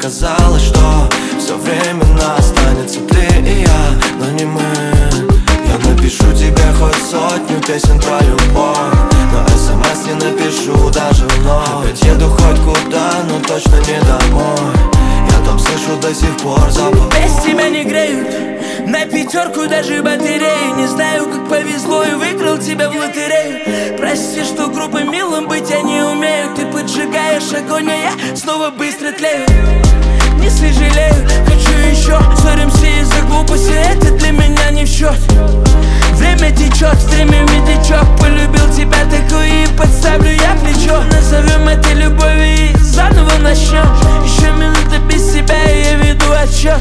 Оказалось, что все временно останется ты и я, но не мы. Я напишу тебе хоть сотню песен про любовь, но смс не напишу даже вновь. Опять еду хоть куда, но точно не домой. Я там слышу до сих пор запах. Без тебя не греют, на пятерку даже батареи. Не знаю, как повезло и выиграл тебя в лотерею. Прости, что грубым милым быть я не умею. Ты поджигаешь огонь, а я снова быстро тлею. Не сожалею, хочу еще. Ссоримся из-за глупости, это для меня не в счет. Время течет, время медлячок. Полюбил тебя такой и подставлю я плечо. Назовем это любовью и заново начнем. Еще минута без тебя, и я веду отсчет.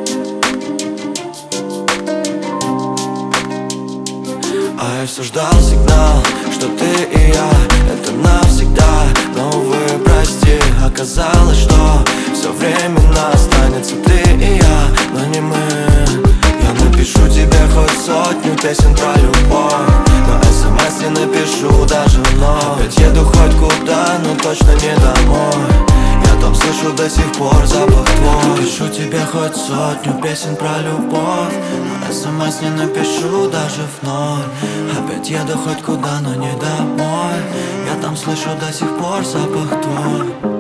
А я все ждал сигнал, что ты и я — это навсегда. Но, увы, прости, оказалось, что все временно останется ты и я, но не мы. Я напишу тебе хоть сотню песен про любовь, но смс не напишу даже вновь. Опять еду хоть куда, но точно не домой. Я там слышу до сих пор запах твой. Напишу тебе хоть сотню песен про любовь, но смс не напишу даже вновь. Опять еду хоть куда, но не домой. Я там слышу до сих пор запах твой.